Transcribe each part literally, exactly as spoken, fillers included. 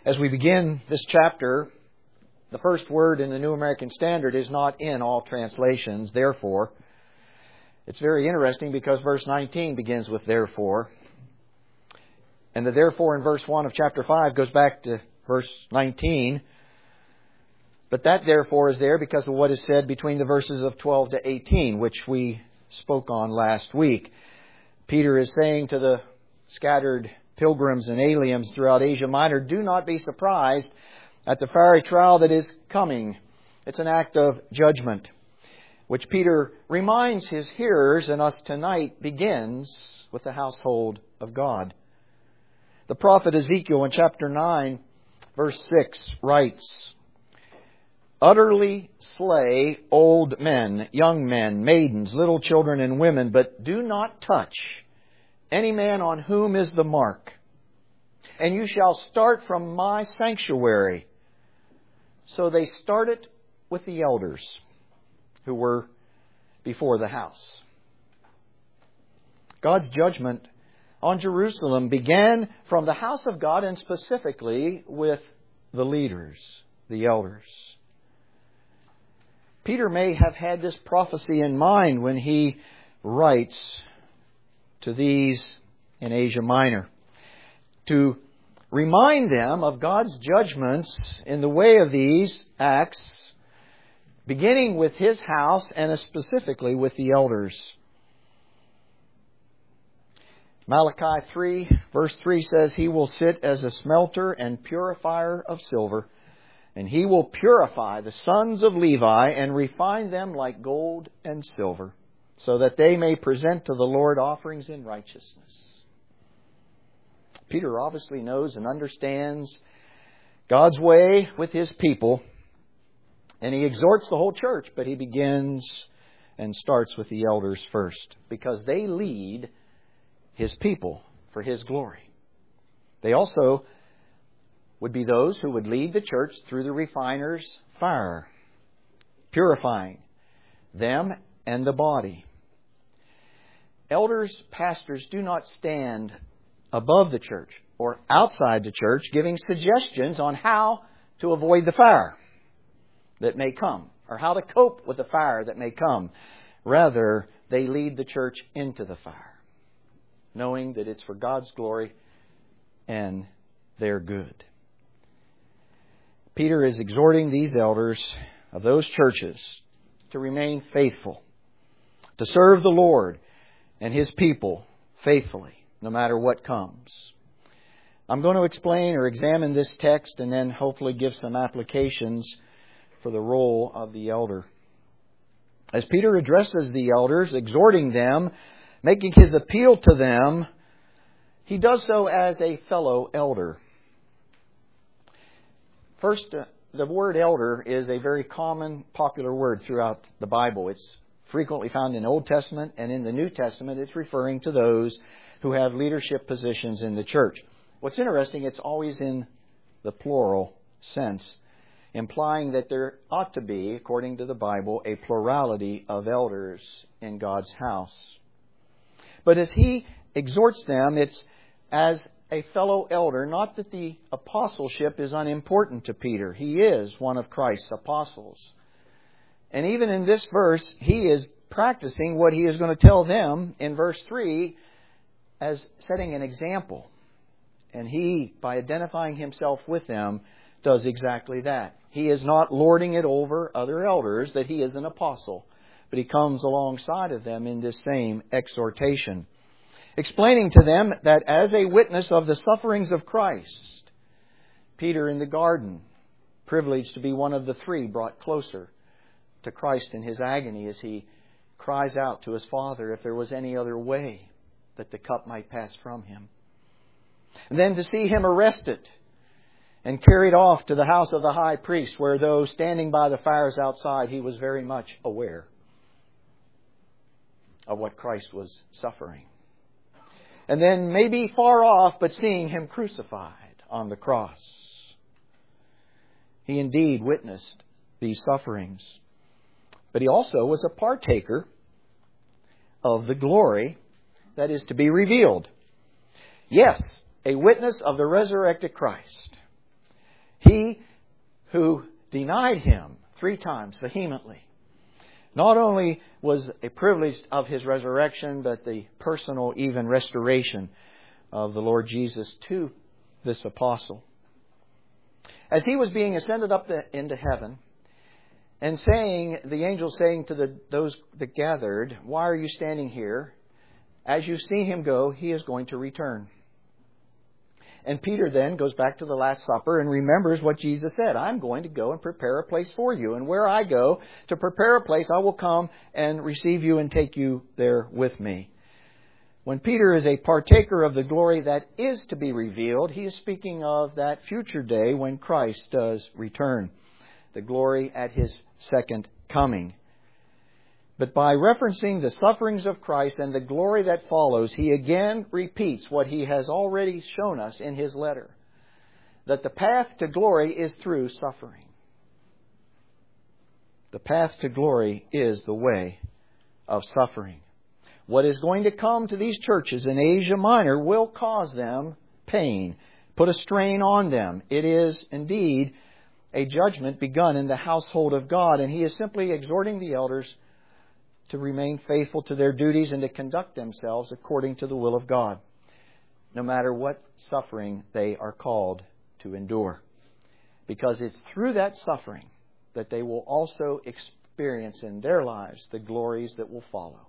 As we begin this chapter, the first word in the New American Standard is not in all translations, therefore. It's very interesting because verse nineteen begins with therefore. And the therefore in verse one of chapter five goes back to verse nineteen. But that therefore is there because of what is said between the verses of twelve to eighteen, which we spoke on last week. Peter is saying to the scattered pilgrims and aliens throughout Asia Minor, do not be surprised at the fiery trial that is coming. It's an act of judgment, which Peter reminds his hearers and us tonight begins with the household of God. The prophet Ezekiel in chapter nine, verse six writes, utterly slay old men, young men, maidens, little children, and women, but do not touch any man on whom is the mark. And you shall start from my sanctuary. So they started with the elders who were before the house. God's judgment on Jerusalem began from the house of God and specifically with the leaders, the elders. Peter may have had this prophecy in mind when he writes to these in Asia Minor, to remind them of God's judgments in the way of these acts, beginning with His house and specifically with the elders. Malachi three, verse three says, He will sit as a smelter and purifier of silver, and He will purify the sons of Levi and refine them like gold and silver, so that they may present to the Lord offerings in righteousness. Peter obviously knows and understands God's way with His people, and he exhorts the whole church, but he begins and starts with the elders first, because they lead His people for His glory. They also would be those who would lead the church through the refiner's fire, purifying them and the body. Elders, pastors do not stand above the church or outside the church giving suggestions on how to avoid the fire that may come or how to cope with the fire that may come. Rather, they lead the church into the fire, knowing that it's for God's glory and their good. Peter is exhorting these elders of those churches to remain faithful, to serve the Lord and His people faithfully, no matter what comes. I'm going to explain or examine this text and then hopefully give some applications for the role of the elder. As Peter addresses the elders, exhorting them, making his appeal to them, he does so as a fellow elder. First, uh, the word elder is a very common, popular word throughout the Bible. It's frequently found in the Old Testament, and in the New Testament it's referring to those who have leadership positions in the church. What's interesting, it's always in the plural sense, implying that there ought to be, according to the Bible, a plurality of elders in God's house. But as he exhorts them, it's as a fellow elder, not that the apostleship is unimportant to Peter. He is one of Christ's apostles. And even in this verse, he is practicing what he is going to tell them in verse three as setting an example. And he, by identifying himself with them, does exactly that. He is not lording it over other elders that he is an apostle, but he comes alongside of them in this same exhortation, explaining to them that as a witness of the sufferings of Christ, Peter in the garden, privileged to be one of the three brought closer to Christ in His agony as He cries out to His Father if there was any other way that the cup might pass from Him. And then to see Him arrested and carried off to the house of the high priest, where though standing by the fires outside, he was very much aware of what Christ was suffering. And then maybe far off, but seeing Him crucified on the cross. He indeed witnessed these sufferings. But He also was a partaker of the glory that is to be revealed. Yes, a witness of the resurrected Christ. He who denied Him three times vehemently not only was a privilege of His resurrection, but the personal even restoration of the Lord Jesus to this apostle. As he was being ascended up the, into heaven, and saying, the angel saying to the, those that gathered, "Why are you standing here? As you see Him go, He is going to return." And Peter then goes back to the Last Supper and remembers what Jesus said. "I'm going to go and prepare a place for you. And where I go to prepare a place, I will come and receive you and take you there with me." When Peter is a partaker of the glory that is to be revealed, he is speaking of that future day when Christ does return. The glory at His second coming. But by referencing the sufferings of Christ and the glory that follows, he again repeats what he has already shown us in his letter. That the path to glory is through suffering. The path to glory is the way of suffering. What is going to come to these churches in Asia Minor will cause them pain, put a strain on them. It is indeed a judgment begun in the household of God, and he is simply exhorting the elders to remain faithful to their duties and to conduct themselves according to the will of God, no matter what suffering they are called to endure. Because it's through that suffering that they will also experience in their lives the glories that will follow.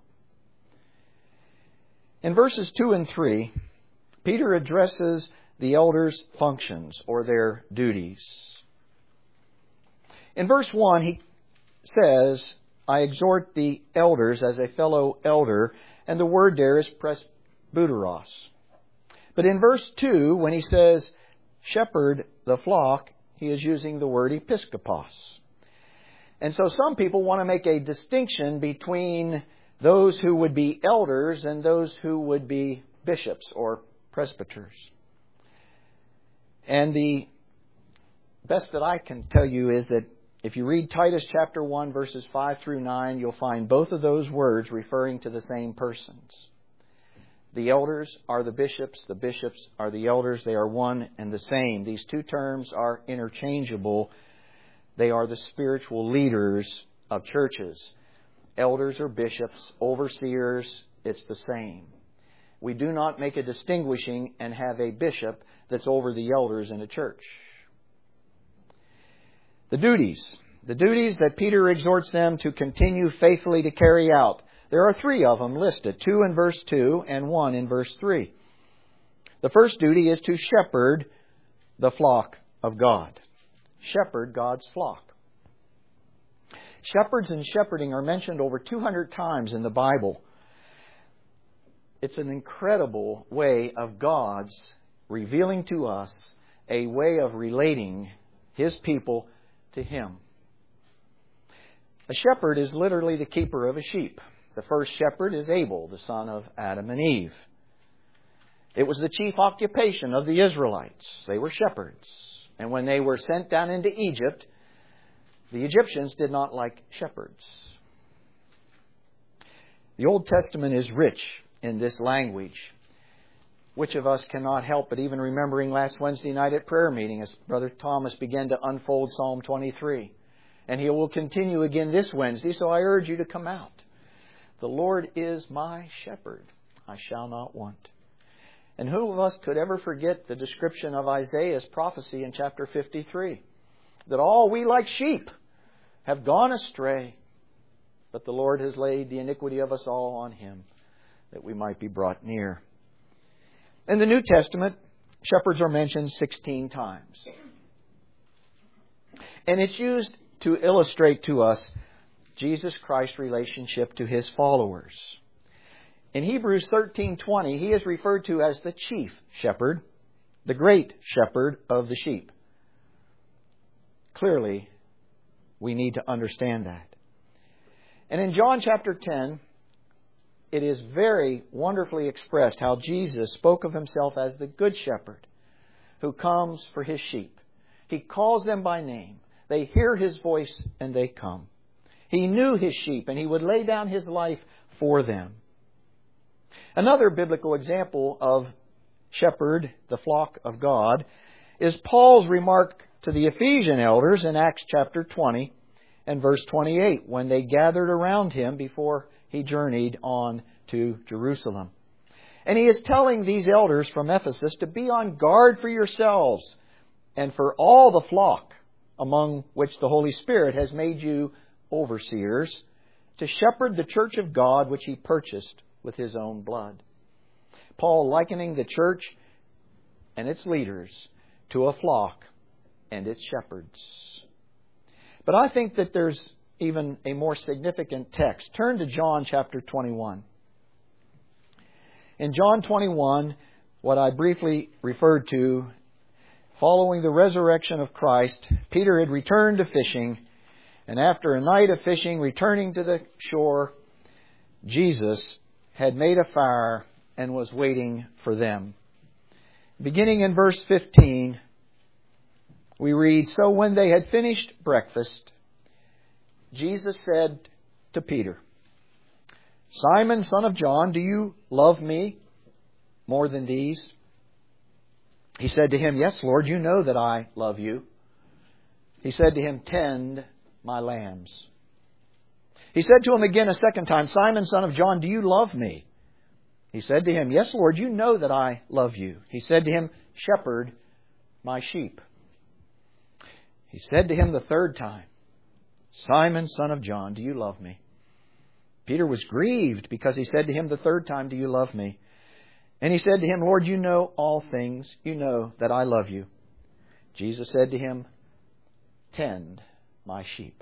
In verses two and three, Peter addresses the elders' functions or their duties. In verse one, he says, "I exhort the elders as a fellow elder," and the word there is presbyteros. But in verse two, when he says, "shepherd the flock," he is using the word episkopos. And so some people want to make a distinction between those who would be elders and those who would be bishops or presbyters. And the best that I can tell you is that if you read Titus chapter one, verses five through nine, you'll find both of those words referring to the same persons. The elders are the bishops. The bishops are the elders. They are one and the same. These two terms are interchangeable. They are the spiritual leaders of churches. Elders or bishops, overseers, it's the same. We do not make a distinguishing and have a bishop that's over the elders in a church. The duties. The duties that Peter exhorts them to continue faithfully to carry out. There are three of them listed. Two in verse two and one in verse three. The first duty is to shepherd the flock of God. Shepherd God's flock. Shepherds and shepherding are mentioned over two hundred times in the Bible. It's an incredible way of God's revealing to us a way of relating His people to Him. A shepherd is literally the keeper of a sheep. The first shepherd is Abel, the son of Adam and Eve. It was the chief occupation of the Israelites. They were shepherds. And when they were sent down into Egypt, the Egyptians did not like shepherds. The Old Testament is rich in this language. Which of us cannot help but even remembering last Wednesday night at prayer meeting as Brother Thomas began to unfold Psalm twenty-three. And he will continue again this Wednesday, so I urge you to come out. The Lord is my shepherd. I shall not want. And who of us could ever forget the description of Isaiah's prophecy in chapter fifty-three? That all we like sheep have gone astray, but the Lord has laid the iniquity of us all on Him, that we might be brought near. In the New Testament, shepherds are mentioned sixteen times. And it's used to illustrate to us Jesus Christ's relationship to His followers. In Hebrews thirteen twenty, He is referred to as the chief shepherd, the great shepherd of the sheep. Clearly, we need to understand that. And in John chapter ten, it is very wonderfully expressed how Jesus spoke of Himself as the good shepherd who comes for His sheep. He calls them by name. They hear His voice and they come. He knew His sheep and He would lay down His life for them. Another biblical example of shepherd, the flock of God, is Paul's remark to the Ephesian elders in Acts chapter twenty and verse twenty-eight, when they gathered around him before he journeyed on to Jerusalem. And he is telling these elders from Ephesus to be on guard for yourselves and for all the flock among which the Holy Spirit has made you overseers, to shepherd the church of God which he purchased with his own blood. Paul likening the church and its leaders to a flock and its shepherds. But I think that there's even a more significant text. Turn to John chapter twenty-one. In John twenty-one, what I briefly referred to, following the resurrection of Christ, Peter had returned to fishing, and after a night of fishing, returning to the shore, Jesus had made a fire and was waiting for them. Beginning in verse fifteen, we read, "So when they had finished breakfast, Jesus said to Peter, 'Simon, son of John, do you love me more than these?' He said to him, 'Yes, Lord, you know that I love you.' He said to him, 'Tend my lambs.' He said to him again a second time, 'Simon, son of John, do you love me?' He said to him, 'Yes, Lord, you know that I love you.' He said to him, 'Shepherd my sheep.' He said to him the third time, 'Simon, son of John, do you love me?' Peter was grieved because he said to him the third time, 'Do you love me?' And he said to him, 'Lord, you know all things. You know that I love you.' Jesus said to him, 'Tend my sheep.'"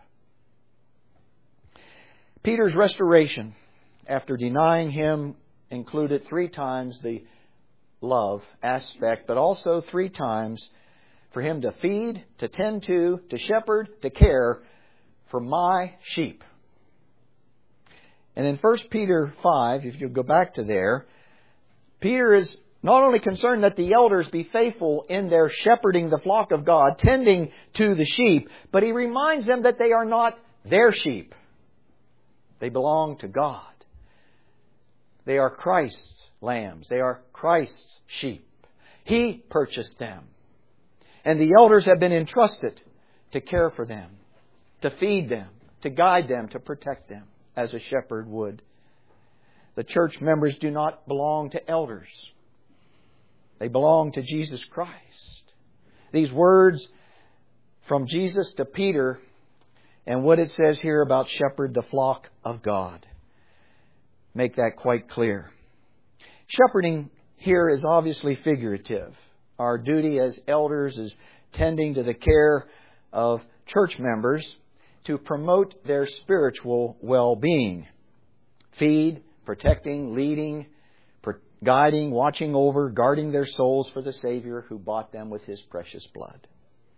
Peter's restoration, after denying him, included three times the love aspect, but also three times for him to feed, to tend to, to shepherd, to care for my sheep. And in First Peter five, if you go back to there, Peter is not only concerned that the elders be faithful in their shepherding the flock of God, tending to the sheep, but he reminds them that they are not their sheep. They belong to God. They are Christ's lambs. They are Christ's sheep. He purchased them. And the elders have been entrusted to care for them, to feed them, to guide them, to protect them, as a shepherd would. The church members do not belong to elders. They belong to Jesus Christ. These words from Jesus to Peter and what it says here about shepherd the flock of God make that quite clear. Shepherding here is obviously figurative. Our duty as elders is tending to the care of church members to promote their spiritual well-being. Feed, protecting, leading, guiding, watching over, guarding their souls for the Savior who bought them with His precious blood.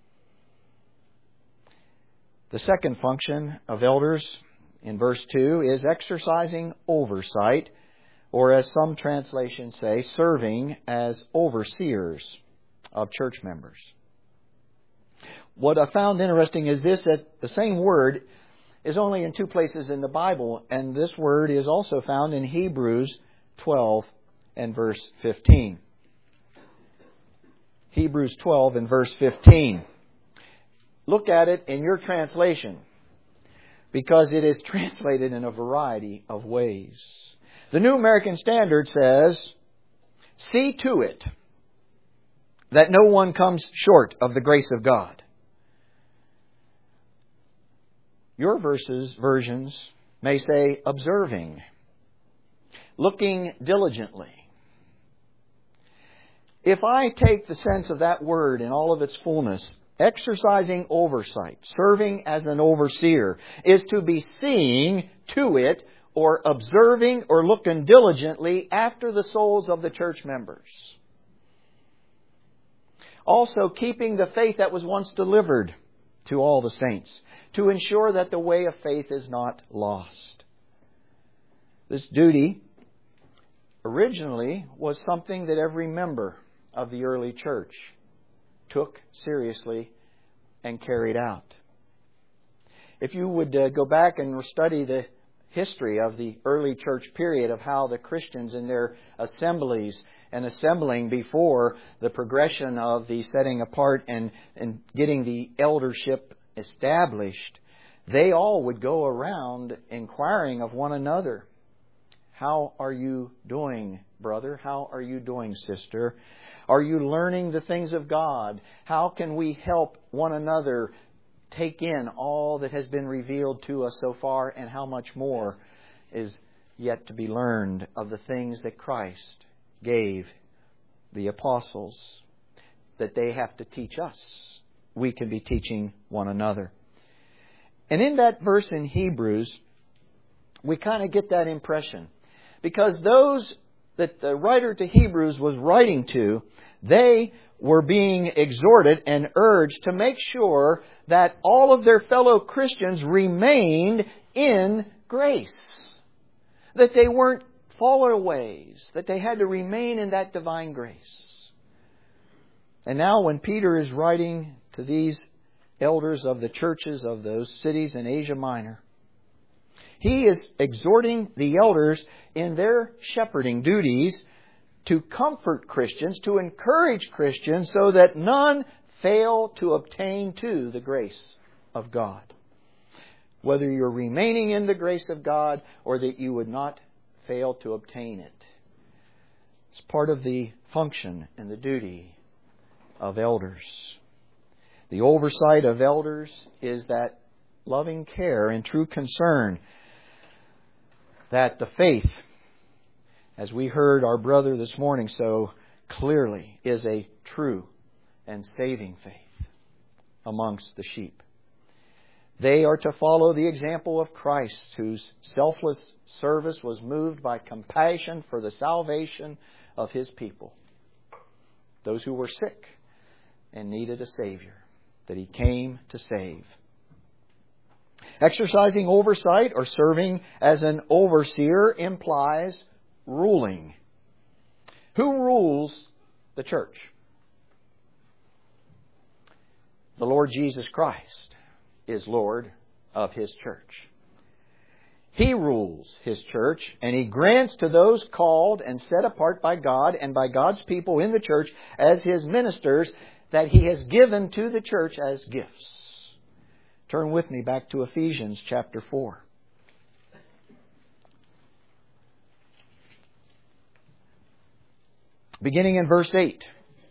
The second function of elders in verse two is exercising oversight, or as some translations say, serving as overseers of church members. What I found interesting is this, that the same word is only in two places in the Bible, and this word is also found in Hebrews twelve and verse fifteen. Hebrews twelve and verse fifteen. Look at it in your translation, because it is translated in a variety of ways. The New American Standard says, "See to it that no one comes short of the grace of God." Your verses, versions may say, observing, looking diligently. If I take the sense of that word in all of its fullness, exercising oversight, serving as an overseer, is to be seeing to it, or observing or looking diligently after the souls of the church members. Also, keeping the faith that was once delivered to all the saints, to ensure that the way of faith is not lost. This duty originally was something that every member of the early church took seriously and carried out. If you would uh, go back and study the history of the early church period, of how the Christians in their assemblies and assembling before the progression of the setting apart and, and getting the eldership established, they all would go around inquiring of one another, "How are you doing, brother? How are you doing, sister? Are you learning the things of God? How can we help one another take in all that has been revealed to us so far, and how much more is yet to be learned of the things that Christ gave the apostles that they have to teach us? We can be teaching one another." And in that verse in Hebrews, we kind of get that impression. Because those that the writer to Hebrews was writing to, they were being exhorted and urged to make sure that all of their fellow Christians remained in grace. That they weren't fallaways. That they had to remain in that divine grace. And now when Peter is writing to these elders of the churches of those cities in Asia Minor, he is exhorting the elders in their shepherding duties to comfort Christians, to encourage Christians, so that none fail to obtain to the grace of God. Whether you're remaining in the grace of God or that you would not fail to obtain it. It's part of the function and the duty of elders. The oversight of elders is that loving care and true concern that the faith, as we heard our brother this morning so clearly, is a true and saving faith amongst the sheep. They are to follow the example of Christ, whose selfless service was moved by compassion for the salvation of His people. Those who were sick and needed a Savior that He came to save. Exercising oversight or serving as an overseer implies ruling. Who rules the church? The Lord Jesus Christ is Lord of His church. He rules His church, and He grants to those called and set apart by God and by God's people in the church as His ministers that He has given to the church as gifts. Turn with me back to Ephesians chapter four. Beginning in verse eight.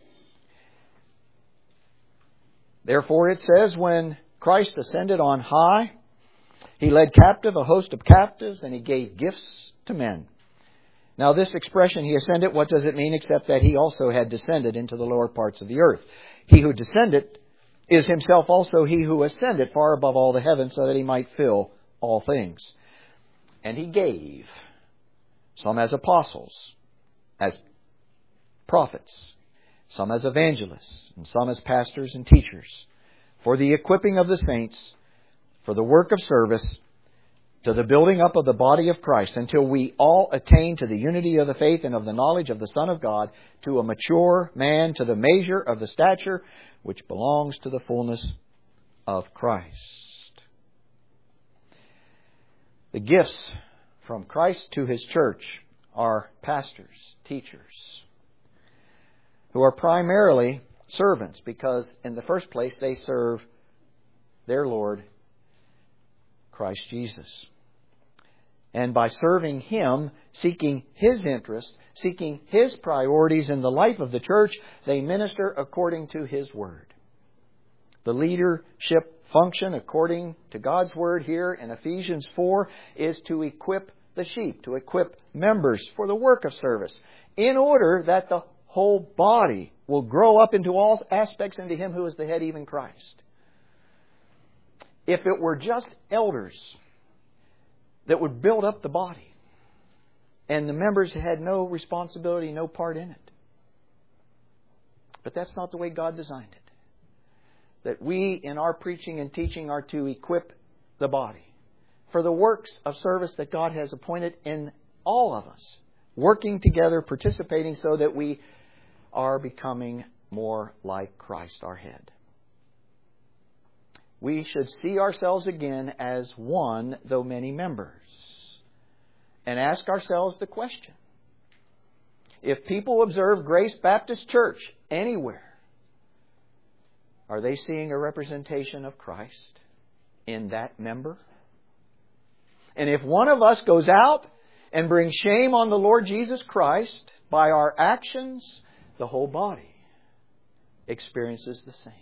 Therefore it says, when Christ ascended on high, He led captive a host of captives, and He gave gifts to men. Now this expression, He ascended, what does it mean except that He also had descended into the lower parts of the earth? He who descended is Himself also He who ascended far above all the heavens, so that He might fill all things. And He gave some as apostles, as prophets, some as evangelists, and some as pastors and teachers, for the equipping of the saints, for the work of service, to the building up of the body of Christ, until we all attain to the unity of the faith and of the knowledge of the Son of God, to a mature man, to the measure of the stature which belongs to the fullness of Christ. The gifts from Christ to His church are pastors, teachers, who are primarily servants, because in the first place they serve their Lord, Christ Jesus. And by serving Him, seeking His interest, seeking His priorities in the life of the church, they minister according to His Word. The leadership function, according to God's Word here in Ephesians four, is to equip the sheep, to equip members for the work of service, in order that the whole body will grow up into all aspects into Him who is the head, even Christ. If it were just elders that would build up the body, and the members had no responsibility, no part in it. But that's not the way God designed it. That we, in our preaching and teaching, are to equip the body for the works of service that God has appointed in all of us, working together, participating, so that we are becoming more like Christ, our head. We should see ourselves again as one, though many members, and ask ourselves the question: If people observe Grace Baptist Church anywhere, are they seeing a representation of Christ in that member? And if one of us goes out and brings shame on the Lord Jesus Christ by our actions, the whole body experiences the same.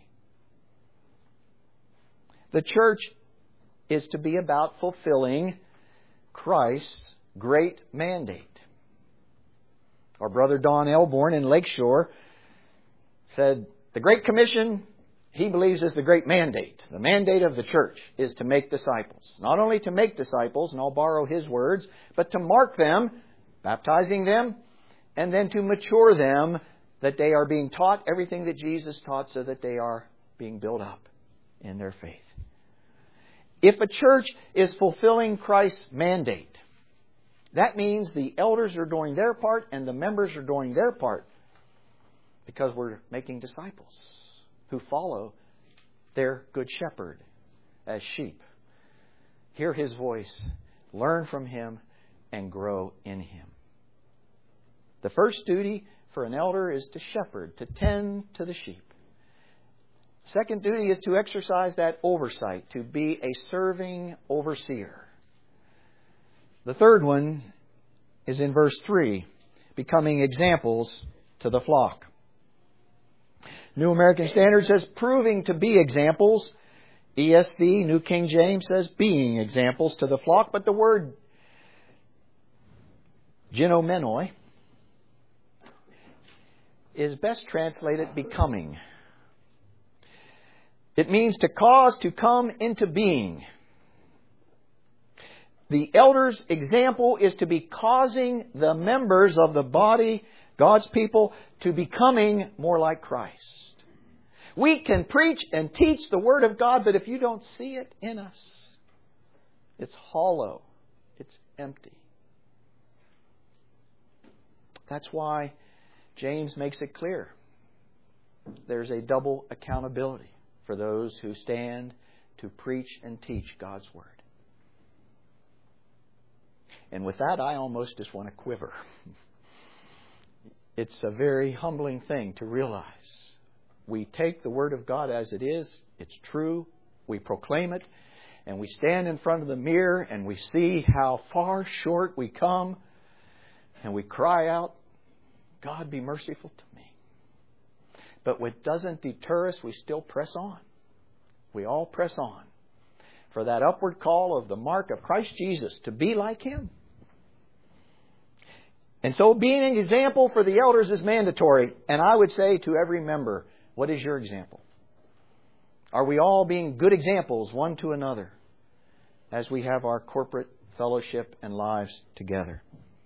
The church is to be about fulfilling Christ's great mandate. Our brother Don Elborn in Lakeshore said, the Great Commission, he believes, is the great mandate. The mandate of the church is to make disciples. Not only to make disciples, and I'll borrow his words, but to mark them, baptizing them, and then to mature them, that they are being taught everything that Jesus taught, so that they are being built up in their faith. If a church is fulfilling Christ's mandate, that means the elders are doing their part and the members are doing their part, because we're making disciples who follow their good shepherd as sheep. Hear His voice, learn from Him, and grow in Him. The first duty for an elder is to shepherd, to tend to the sheep. Second duty is to exercise that oversight, to be a serving overseer. The third one is in verse three, becoming examples to the flock. New American Standard says proving to be examples. E S V, New King James, says being examples to the flock. But the word genomenoi is best translated becoming. It means to cause to come into being. The elder's example is to be causing the members of the body, God's people, to becoming more like Christ. We can preach and teach the Word of God, but if you don't see it in us, it's hollow. It's empty. That's why James makes it clear. There's a double accountability for those who stand to preach and teach God's Word. And with that, I almost just want to quiver. It's a very humbling thing to realize. We take the Word of God as it is. It's true. We proclaim it. And we stand in front of the mirror and we see how far short we come. And we cry out, God, be merciful to me. But what doesn't deter us, we still press on. We all press on for that upward call of the mark of Christ Jesus to be like Him. And so being an example for the elders is mandatory. And I would say to every member, what is your example? Are we all being good examples one to another as we have our corporate fellowship and lives together?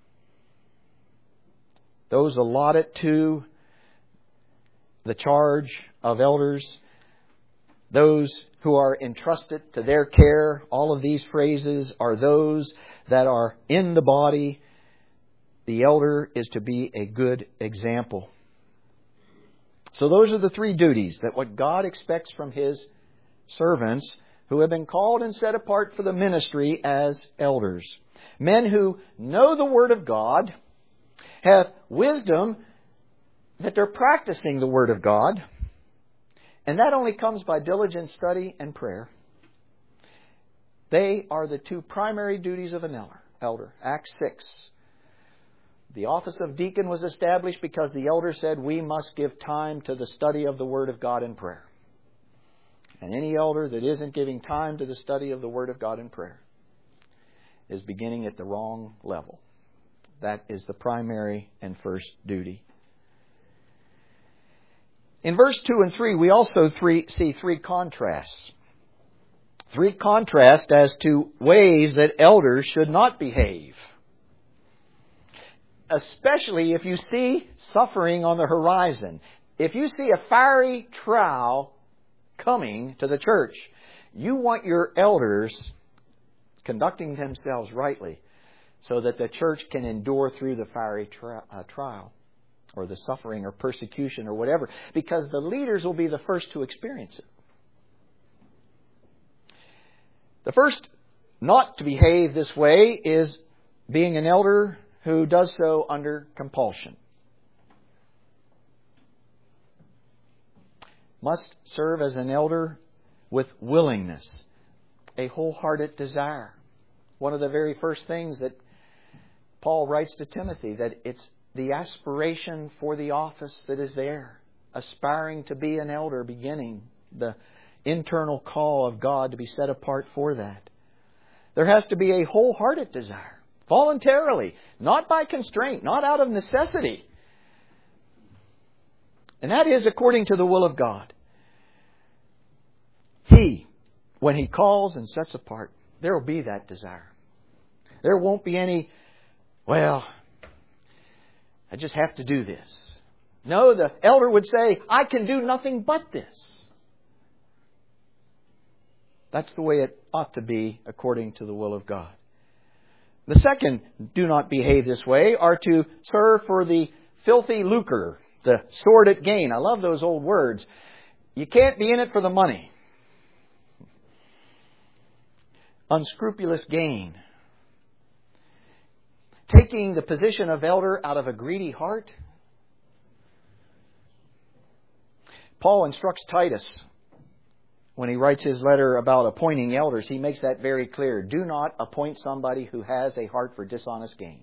Those allotted to the charge of elders, those who are entrusted to their care, all of these phrases are those that are in the body. The elder is to be a good example. So those are the three duties that what God expects from His servants who have been called and set apart for the ministry as elders. Men who know the Word of God, have wisdom that they're practicing the Word of God, and that only comes by diligent study and prayer. They are the two primary duties of an elder. elder. Acts six. The office of deacon was established because the elder said we must give time to the study of the Word of God and prayer. And any elder that isn't giving time to the study of the Word of God and prayer is beginning at the wrong level. That is the primary and first duty. In verse two and three, we also three, see three contrasts. Three contrasts as to ways that elders should not behave. Especially if you see suffering on the horizon. If you see a fiery trial coming to the church, you want your elders conducting themselves rightly so that the church can endure through the fiery tri- uh, trial or the suffering or persecution or whatever, because the leaders will be the first to experience it. The first not to behave this way is being an elder who does so under compulsion. must serve as an elder with willingness, a wholehearted desire. One of the very first things that Paul writes to Timothy, that it's the aspiration for the office that is there, aspiring to be an elder, beginning the internal call of God to be set apart for that. There has to be a wholehearted desire, voluntarily, not by constraint, not out of necessity. And that is according to the will of God. He, when He calls and sets apart, there will be that desire. There won't be any, well, I just have to do this. No, the elder would say, I can do nothing but this. That's the way it ought to be according to the will of God. The second, do not behave this way, are to serve for the filthy lucre, the sordid gain. I love those old words. You can't be in it for the money. Unscrupulous gain. Taking the position of elder out of a greedy heart. Paul instructs Titus when he writes his letter about appointing elders. He makes that very clear. Do not appoint somebody who has a heart for dishonest gain.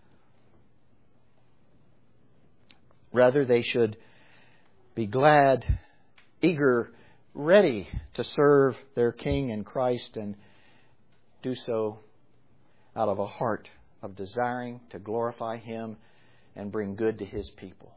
Rather, they should be glad, eager, ready to serve their King and Christ, and do so out of a heart of desiring to glorify Him and bring good to His people.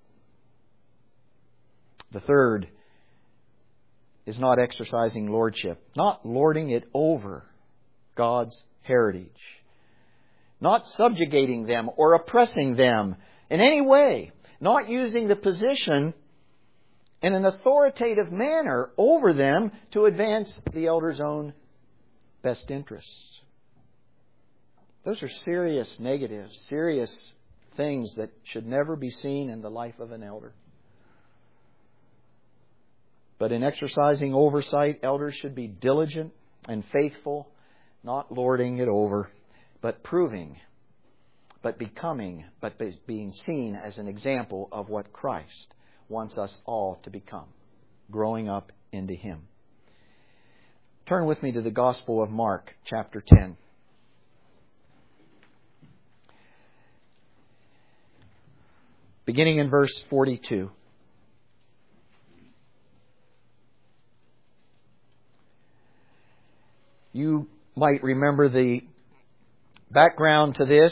The third is not exercising lordship, not lording it over God's heritage, not subjugating them or oppressing them in any way, not using the position in an authoritative manner over them to advance the elder's own best interests. Those are serious negatives, serious things that should never be seen in the life of an elder. But in exercising oversight, elders should be diligent and faithful, not lording it over, but proving, but becoming, but being seen as an example of what Christ wants us all to become, growing up into Him. Turn with me to the Gospel of Mark, chapter ten. Beginning in verse forty-two. You might remember the background to this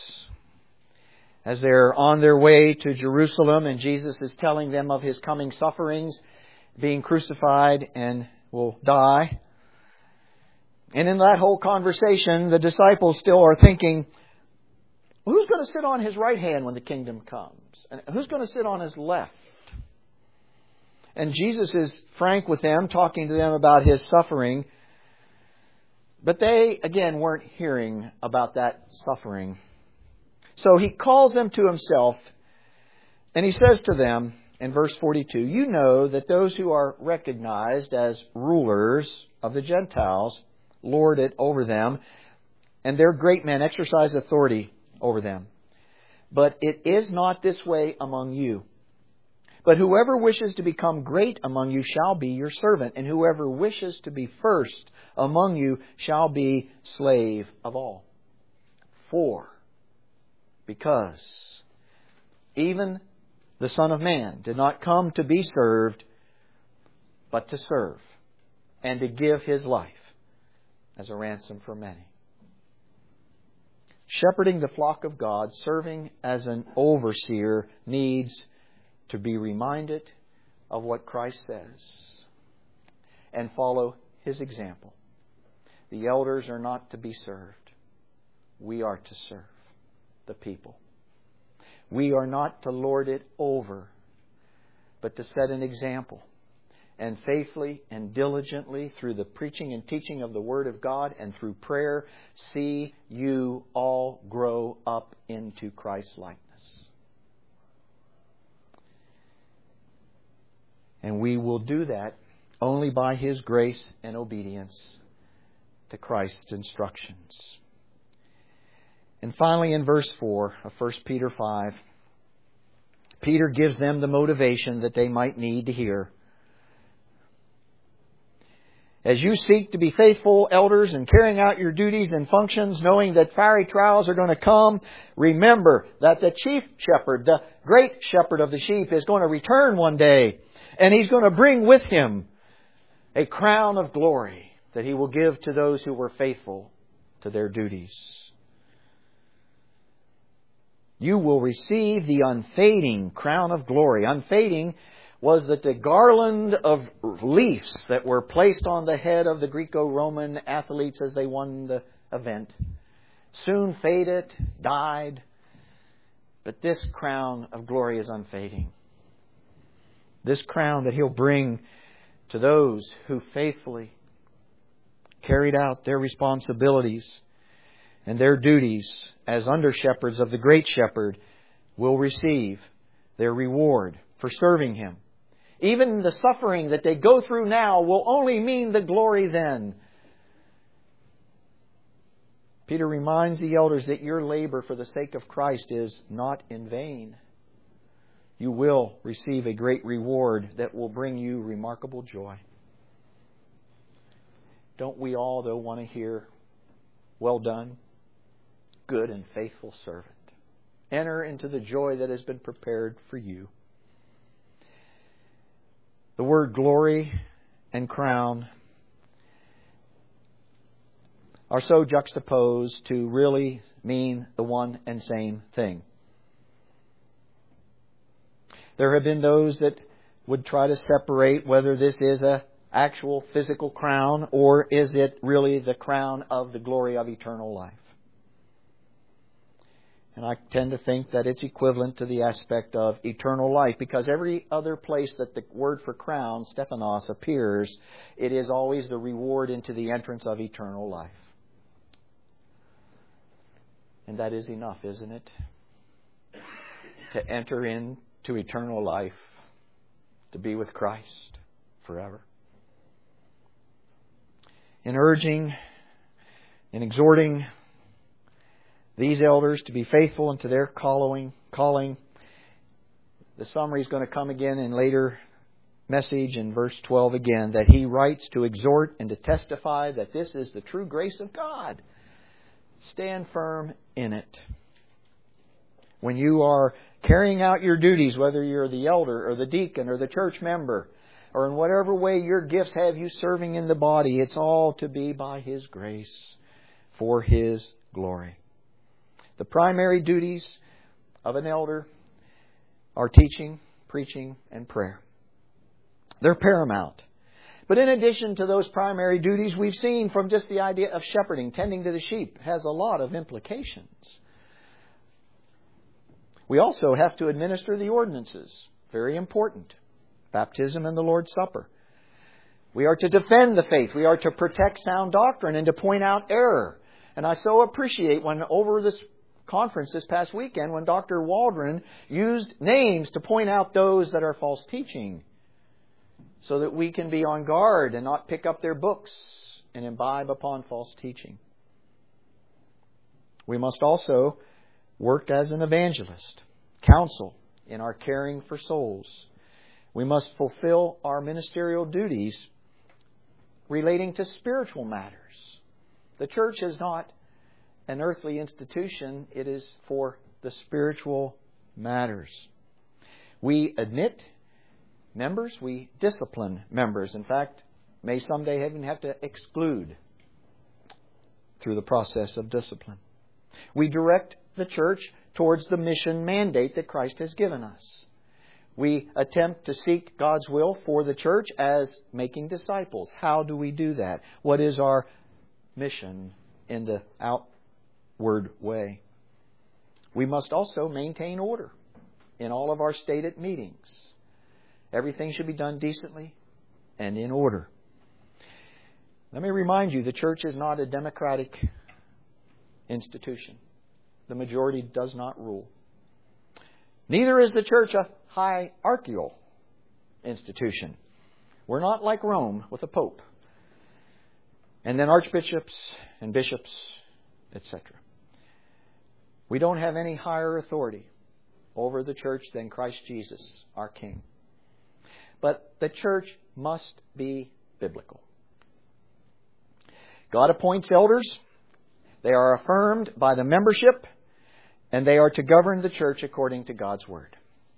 as they're on their way to Jerusalem, and Jesus is telling them of His coming sufferings, being crucified and will die. And in that whole conversation, the disciples still are thinking, who's going to sit on His right hand when the kingdom comes? And who's going to sit on His left? And Jesus is frank with them, talking to them about His suffering. But they, again, weren't hearing about that suffering. So He calls them to Himself, and He says to them in verse forty-two, you know that those who are recognized as rulers of the Gentiles lord it over them, and their great men exercise authority over them. But it is not this way among you. But whoever wishes to become great among you shall be your servant, and whoever wishes to be first among you shall be slave of all. For, because even the Son of Man did not come to be served, but to serve, and to give His life as a ransom for many. Shepherding the flock of God, serving as an overseer, needs to be reminded of what Christ says and follow His example. The elders are not to be served. We are to serve the people. We are not to lord it over, but to set an example. And faithfully and diligently, through the preaching and teaching of the Word of God and through prayer, see you all grow up into Christ's likeness. And we will do that only by His grace and obedience to Christ's instructions. And finally, in verse four of First Peter five, Peter gives them the motivation that they might need to hear. As you seek to be faithful elders and carrying out your duties and functions, knowing that fiery trials are going to come, remember that the chief shepherd, the great shepherd of the sheep, is going to return one day. And He's going to bring with Him a crown of glory that He will give to those who were faithful to their duties. You will receive the unfading crown of glory. Unfading was that the garland of leaves that were placed on the head of the Greco-Roman athletes as they won the event soon faded, died. But this crown of glory is unfading. This crown that He'll bring to those who faithfully carried out their responsibilities and their duties as under-shepherds of the great shepherd will receive their reward for serving Him. Even the suffering that they go through now will only mean the glory then. Peter reminds the elders that your labor for the sake of Christ is not in vain. You will receive a great reward that will bring you remarkable joy. Don't we all, though, want to hear, "Well done, good and faithful servant. Enter into the joy that has been prepared for you." The word glory and crown are so juxtaposed to really mean the one and same thing. There have been those that would try to separate whether this is an actual physical crown or is it really the crown of the glory of eternal life. And I tend to think that it's equivalent to the aspect of eternal life, because every other place that the word for crown, Stephanos, appears, it is always the reward into the entrance of eternal life. And that is enough, isn't it? To enter into eternal life, to be with Christ forever. In urging and exhorting these elders to be faithful unto their calling, calling. The summary is going to come again in later message in verse twelve again, that he writes to exhort and to testify that this is the true grace of God. Stand firm in it. When you are carrying out your duties, whether you're the elder or the deacon or the church member, or in whatever way your gifts have you serving in the body, it's all to be by His grace for His glory. The primary duties of an elder are teaching, preaching, and prayer. They're paramount. But in addition to those primary duties, we've seen from just the idea of shepherding, tending to the sheep, has a lot of implications. We also have to administer the ordinances. Very important. Baptism and the Lord's Supper. We are to defend the faith. We are to protect sound doctrine and to point out error. And I so appreciate when over this conference this past weekend when Doctor Waldron used names to point out those that are false teaching so that we can be on guard and not pick up their books and imbibe upon false teaching. We must also work as an evangelist, counsel in our caring for souls. We must fulfill our ministerial duties relating to spiritual matters. The church is not an earthly institution. It is for the spiritual matters. We admit members. We discipline members. In fact, may someday even have to exclude through the process of discipline. We direct the church towards the mission mandate that Christ has given us. We attempt to seek God's will for the church as making disciples. How do we do that? What is our mission in the outward way? We must also maintain order in all of our stated meetings. Everything should be done decently and in order. Let me remind you, the church is not a democratic institution. The majority does not rule. Neither is the church a hierarchical institution. We're not like Rome with a pope and then archbishops and bishops, et cetera. We don't have any higher authority over the church than Christ Jesus, our King. But the church must be biblical. God appoints elders. They are affirmed by the membership, and they are to govern the church according to God's Word.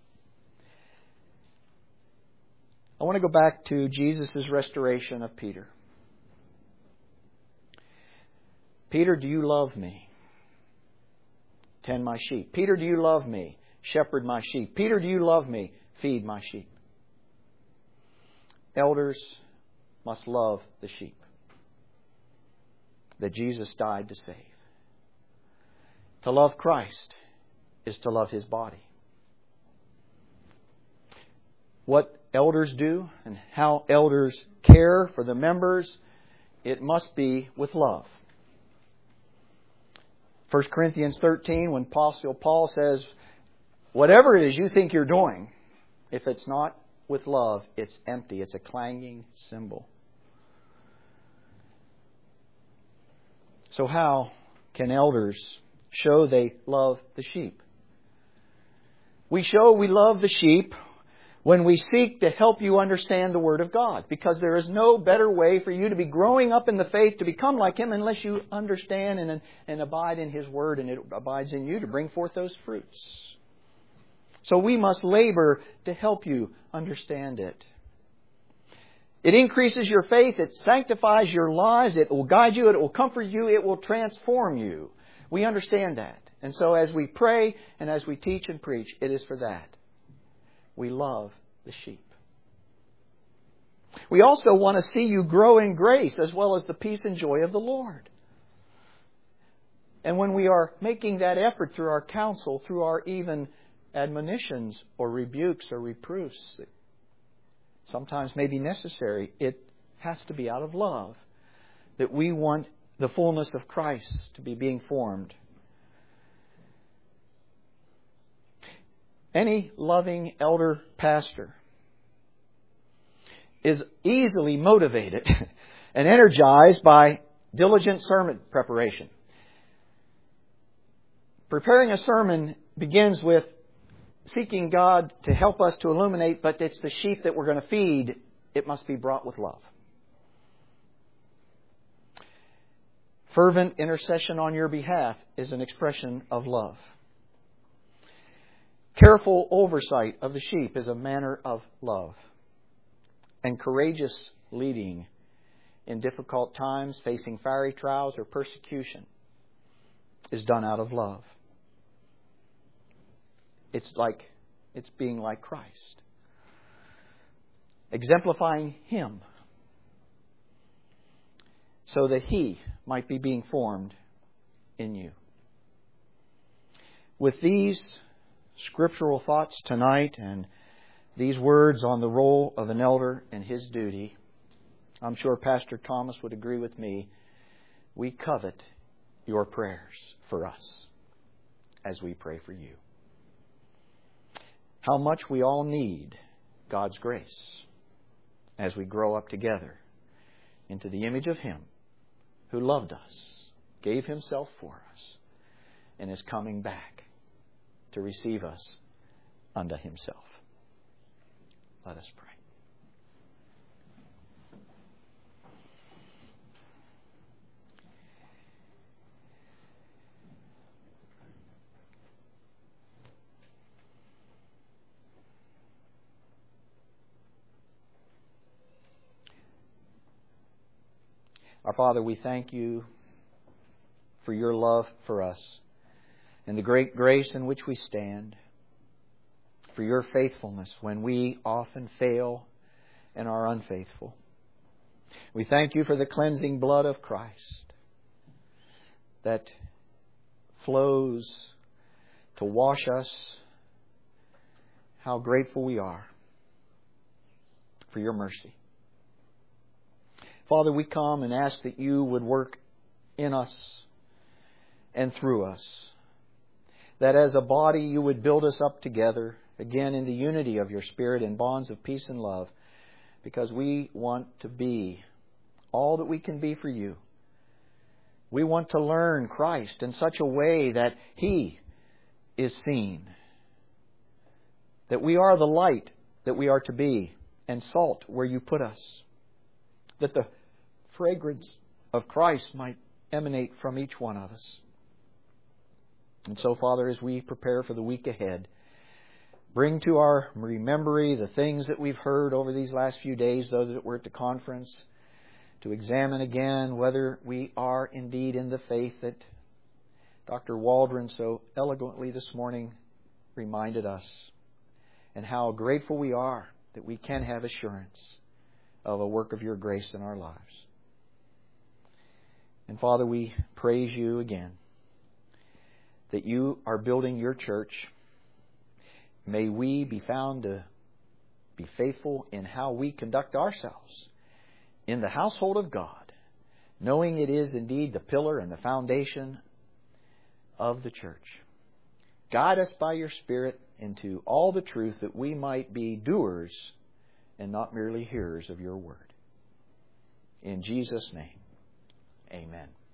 I want to go back to Jesus' restoration of Peter. Peter, do you love me? Tend my sheep. Peter, do you love me? Shepherd my sheep. Peter, do you love me? Feed my sheep. Elders must love the sheep that Jesus died to save. To love Christ is to love His body. What elders do and how elders care for the members, it must be with love. First Corinthians thirteen, when Apostle Paul says, whatever it is you think you're doing, if it's not with love, it's empty. It's a clanging cymbal. So how can elders show they love the sheep? We show we love the sheep when we seek to help you understand the Word of God. Because there is no better way for you to be growing up in the faith to become like Him unless you understand and, and abide in His Word, and it abides in you to bring forth those fruits. So we must labor to help you understand it. It increases your faith. It sanctifies your lives. It will guide you. It will comfort you. It will transform you. We understand that. And so as we pray and as we teach and preach, it is for that. We love the sheep. We also want to see you grow in grace as well as the peace and joy of the Lord. And when we are making that effort through our counsel, through our even admonitions or rebukes or reproofs that sometimes may be necessary, it has to be out of love, that we want the fullness of Christ to be being formed. Any loving elder pastor is easily motivated and energized by diligent sermon preparation. Preparing a sermon begins with seeking God to help us to illuminate, but it's the sheep that we're going to feed. It must be brought with love. Fervent intercession on your behalf is an expression of love. Careful oversight of the sheep is a manner of love. And courageous leading in difficult times, facing fiery trials or persecution, is done out of love. It's like, it's being like Christ. Exemplifying Him so that He might be being formed in you. With these scriptural thoughts tonight and these words on the role of an elder and his duty, I'm sure Pastor Thomas would agree with me. We covet your prayers for us as we pray for you. How much we all need God's grace as we grow up together into the image of Him who loved us, gave Himself for us, and is coming back to receive us unto Himself. Let us pray. Our Father, we thank You for Your love for us and the great grace in which we stand, for Your faithfulness when we often fail and are unfaithful. We thank You for the cleansing blood of Christ that flows to wash us. How grateful we are for Your mercy. Father, we come and ask that You would work in us and through us. That as a body You would build us up together, again in the unity of Your Spirit and bonds of peace and love, because we want to be all that we can be for You. We want to learn Christ in such a way that He is seen. That we are the light that we are to be and salt where You put us. That the fragrance of Christ might emanate from each one of us. And so, Father, as we prepare for the week ahead, bring to our memory the things that we've heard over these last few days, those that were at the conference, to examine again whether we are indeed in the faith that Doctor Waldron so eloquently this morning reminded us, and how grateful we are that we can have assurance of a work of your grace in our lives. And Father, we praise you again that you are building your church. May we be found to be faithful in how we conduct ourselves in the household of God, knowing it is indeed the pillar and the foundation of the church. Guide us by your Spirit into all the truth, that we might be doers and not merely hearers of your word. In Jesus' name, amen.